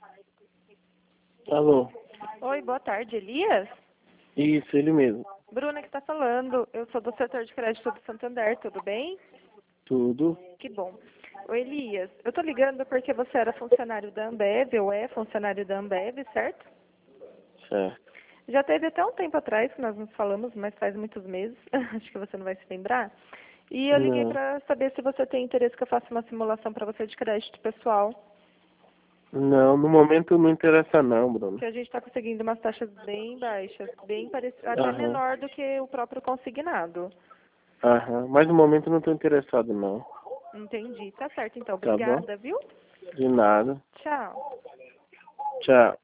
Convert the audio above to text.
Alô? Oi, boa tarde, Elias? Isso, ele mesmo. Bruna que está falando. Eu sou do setor de crédito do Santander, tudo bem? Tudo? Que bom. Oi, Elias, eu tô ligando porque você era funcionário da Ambev, ou é funcionário da Ambev, certo? Certo. Já teve até um tempo atrás que nós nos falamos, mas faz muitos meses, acho que você não vai se lembrar. E eu liguei Não. para saber se você tem interesse que eu faça uma simulação para você de crédito pessoal, Não, no momento não interessa não, Bruno. que a gente está conseguindo umas taxas bem baixas, bem parecidas, até Aham. menor do que o próprio consignado. Aham. Mas no momento não estou interessado não. Entendi. Tá certo, então. Tá bom? Obrigada, viu? De nada. Tchau. Tchau.